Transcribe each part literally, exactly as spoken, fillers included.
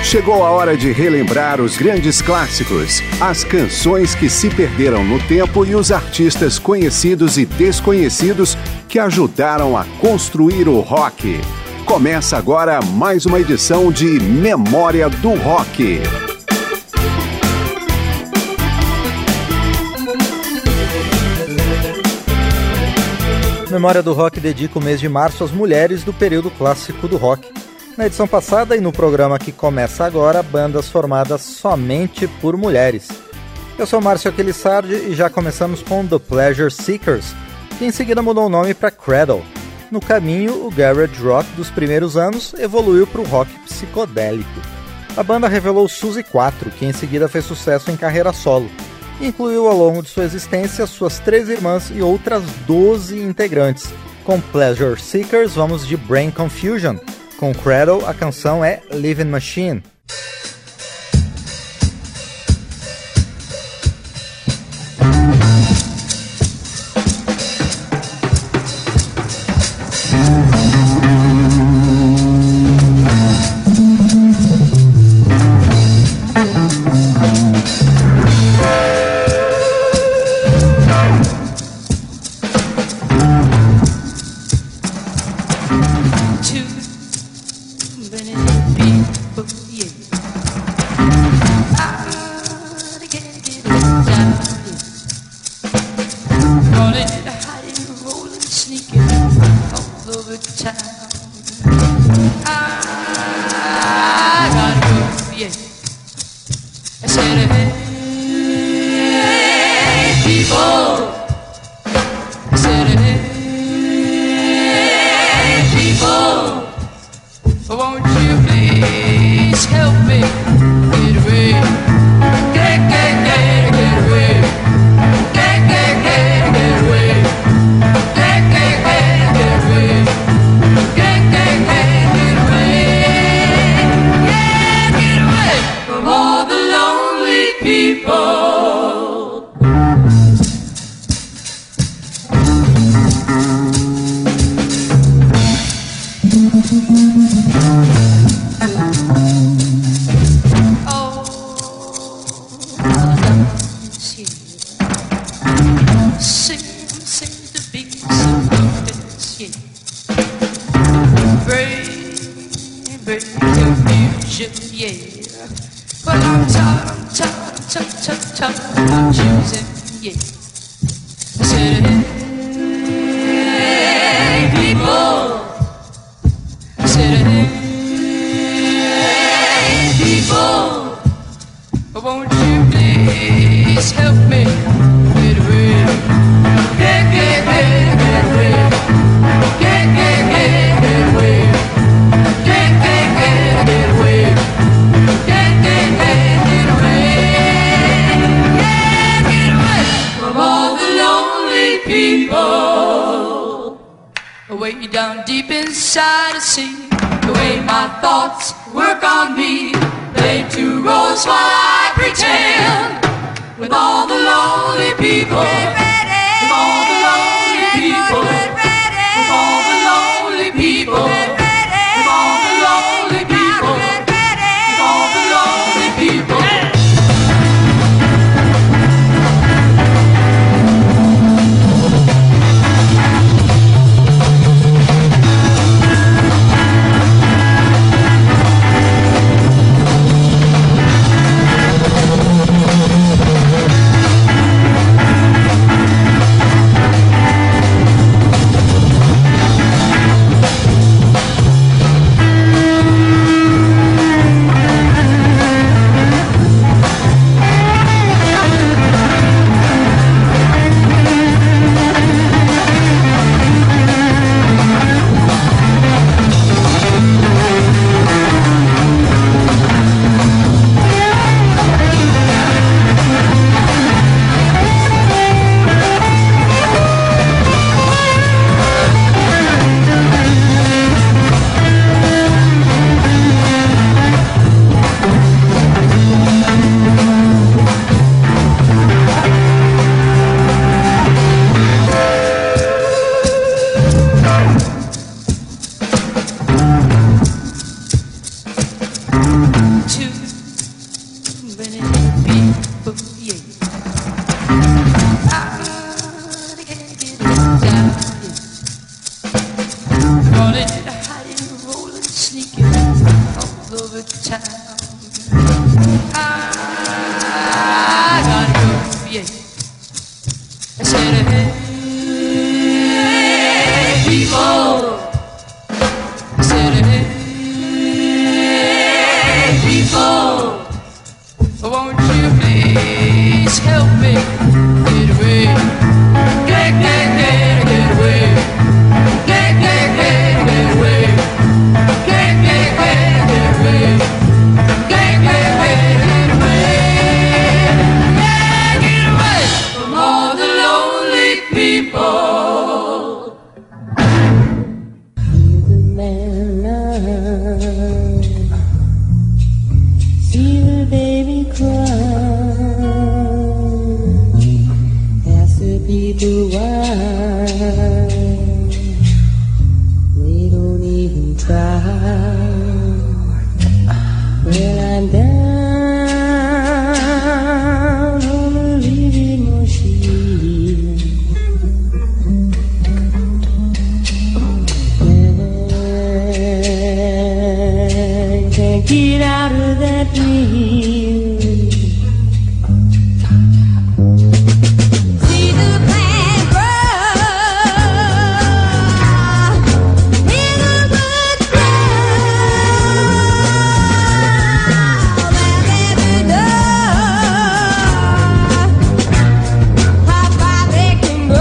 Chegou a hora de relembrar os grandes clássicos, as canções que se perderam no tempo e os artistas conhecidos e desconhecidos que ajudaram a construir o rock. Começa agora mais uma edição de Memória do Rock. Memória do Rock dedica o mês de março às mulheres do período clássico do rock. Na edição passada e no programa que começa agora, bandas formadas somente por mulheres. Eu sou Márcio Aquilissardi e já começamos com The Pleasure Seekers, que em seguida mudou o nome para Cradle. No caminho, o garage rock dos primeiros anos evoluiu para o rock psicodélico. A banda revelou Suzy quatro, que em seguida fez sucesso em carreira solo, e incluiu ao longo de sua existência suas três irmãs e outras doze integrantes. Com Pleasure Seekers, vamos de Brain Confusion. Com Cradle, a canção é Living Machine. too many people, yeah. I can't get it down, yeah. Rolling, hiding, rolling, sneaking all over town. I gotta go, yeah. I said, hey, people. I said, hey, people. Won't you please help me get away? Get, get, get, get away. Get, get, get, get away. Get, get, get, get away. Get, get, get, get away. Yeah, get away from all the lonely people. Hear the man love, see the baby cry, ask the people why they don't even try. Well, I'm down on the living machine. And can't get out of that dream. See the plant grow in a good ground, and never know how far they can go.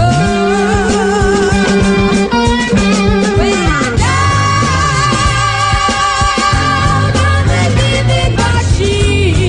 When I'm down on the living machine.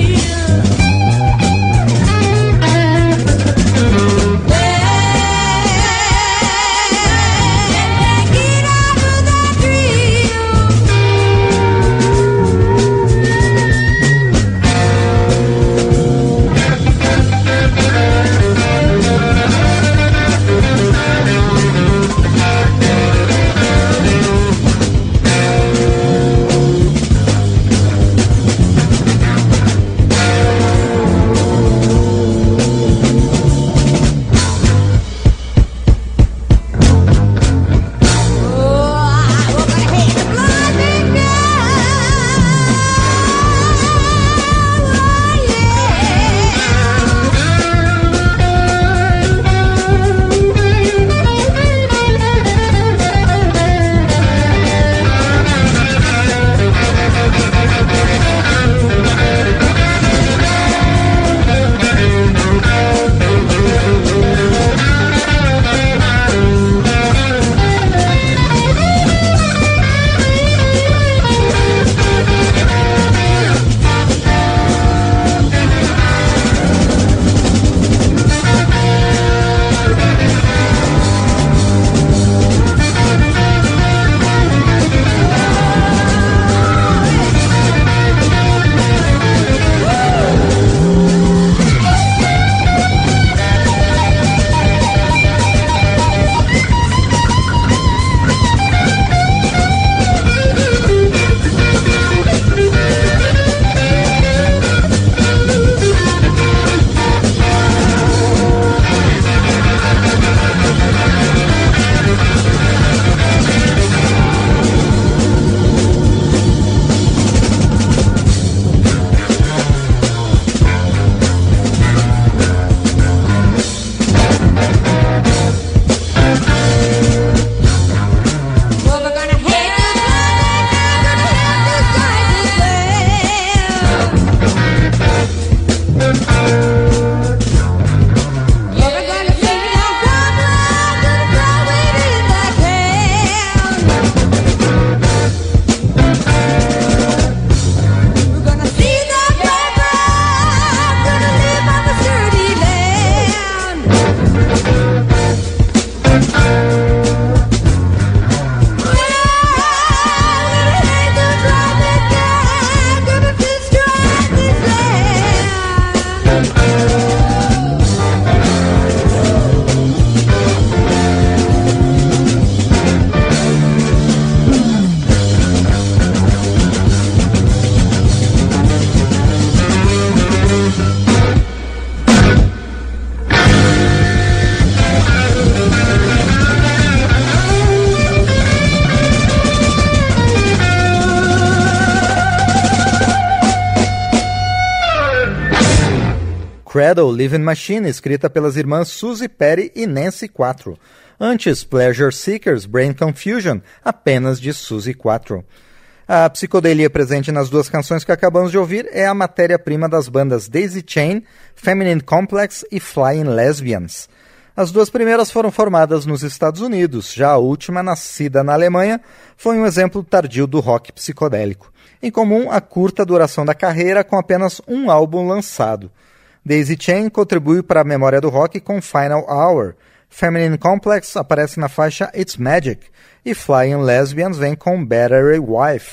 Cradle, Living Machine, escrita pelas irmãs Suzy Perry e Nancy Quattro. Antes, Pleasure Seekers, Brain Confusion, apenas de Suzy Quattro. A psicodelia presente nas duas canções que acabamos de ouvir é a matéria-prima das bandas Daisy Chain, Feminine Complex e Flying Lesbians. As duas primeiras foram formadas nos Estados Unidos, já a última, nascida na Alemanha, foi um exemplo tardio do rock psicodélico. Em comum, a curta duração da carreira com apenas um álbum lançado. Daisy Chain contribui para a memória do rock com Final Hour. Feminine Complex aparece na faixa It's Magic. E Flying Lesbians vem com Battery Wife.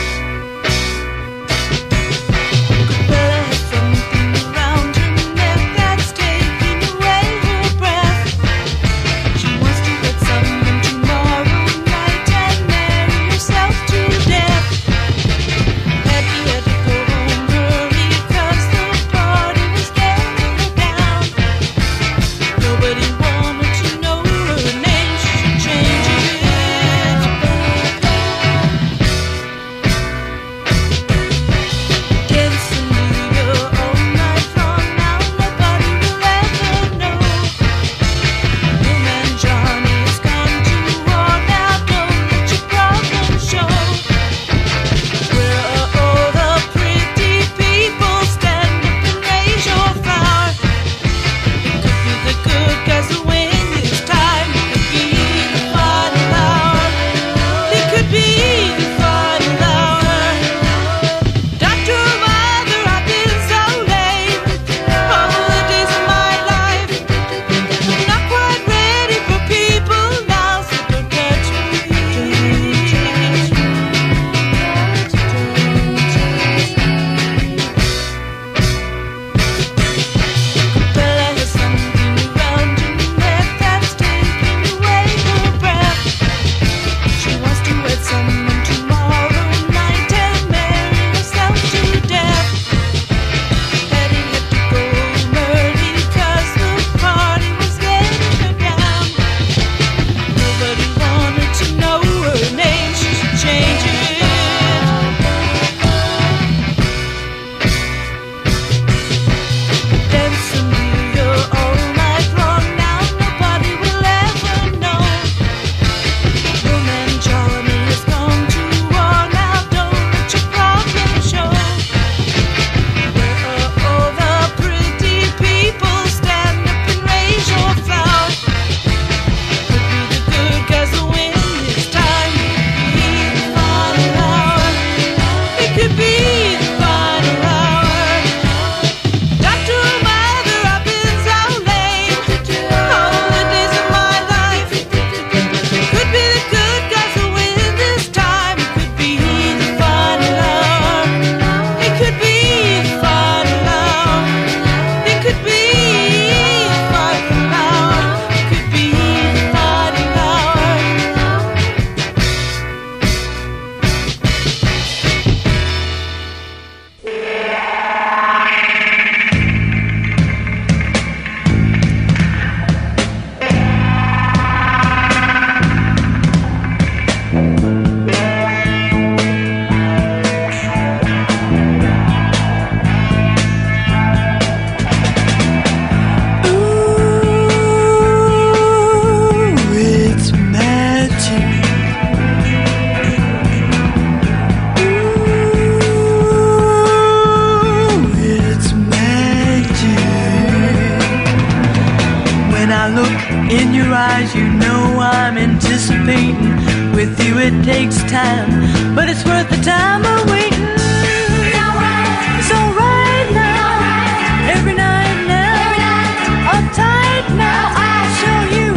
In your eyes, you know I'm anticipating. With you it takes time, but it's worth the time of waiting. It's alright, it's alright now. Right. Every night now, every night. Uptight now, I'll show you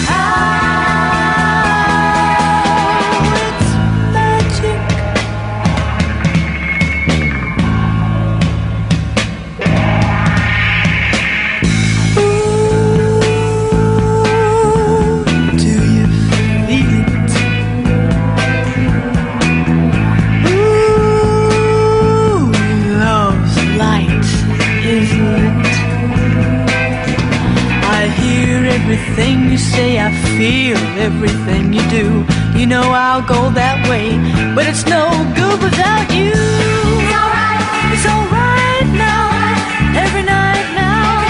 how. It's magic. Everything you say, I feel everything you do. You know I'll go that way, but it's no good without you. It's alright, it's alright now. Every night now,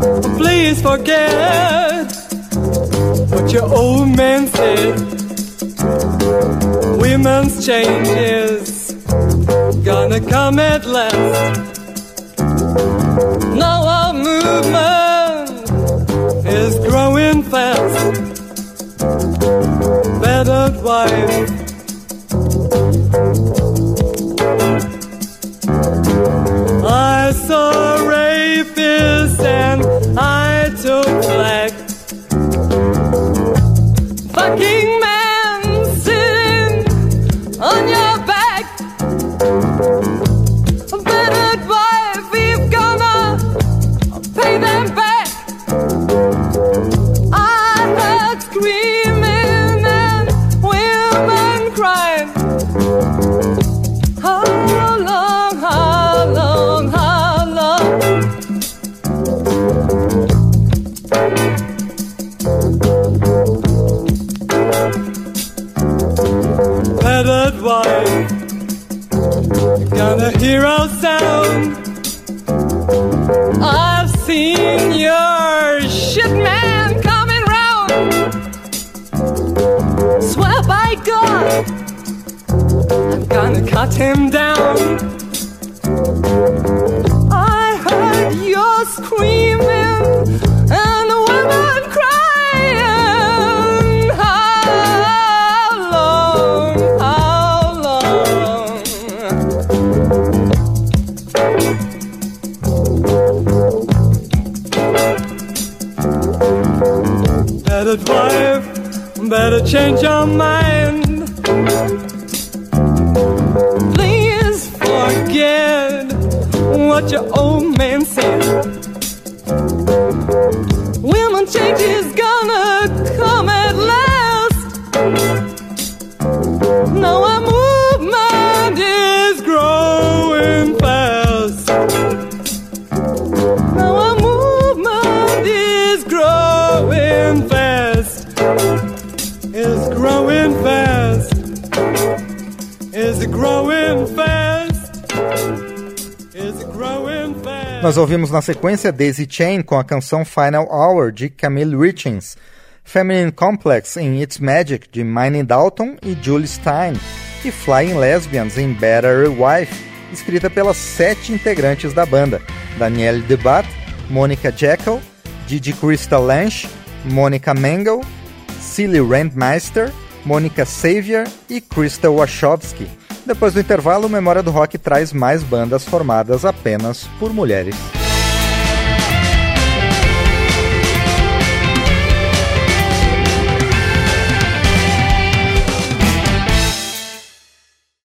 Please forget what your old man said. Women's change is gonna come at last. Now our movement is growing fast. Battered wife, I saw rapists and I took flag. Fucking man sitting on your back. Battered wife, we've gonna pay them back. I heard screaming and women crying. How long, how long, how long? Battered wife, gonna hear our sound. I've seen your shit man coming round. Swear by God, I'm gonna cut him down. I heard you screaming and the women crying. How long, how long? Battered wife, better change your mind. Please forget what your old man said. Women change is gonna come at last. Now our movement is growing fast. Now our movement is growing fast. Is growing fast. Is growing fast. Is growing fast. Nós ouvimos na sequência Daisy Chain com a canção Final Hour, de Camille Richings, Feminine Complex em It's Magic, de Minnie Dalton e Julie Stein, e Flying Lesbians em Better Wife, escrita pelas sete integrantes da banda, Danielle Debat, Monica Jekyll, Gigi Crystal Lange, Monica Mengel, Cilly Randmeister, Monica Xavier e Crystal Wachowski. Depois do intervalo, o Memória do Rock traz mais bandas formadas apenas por mulheres.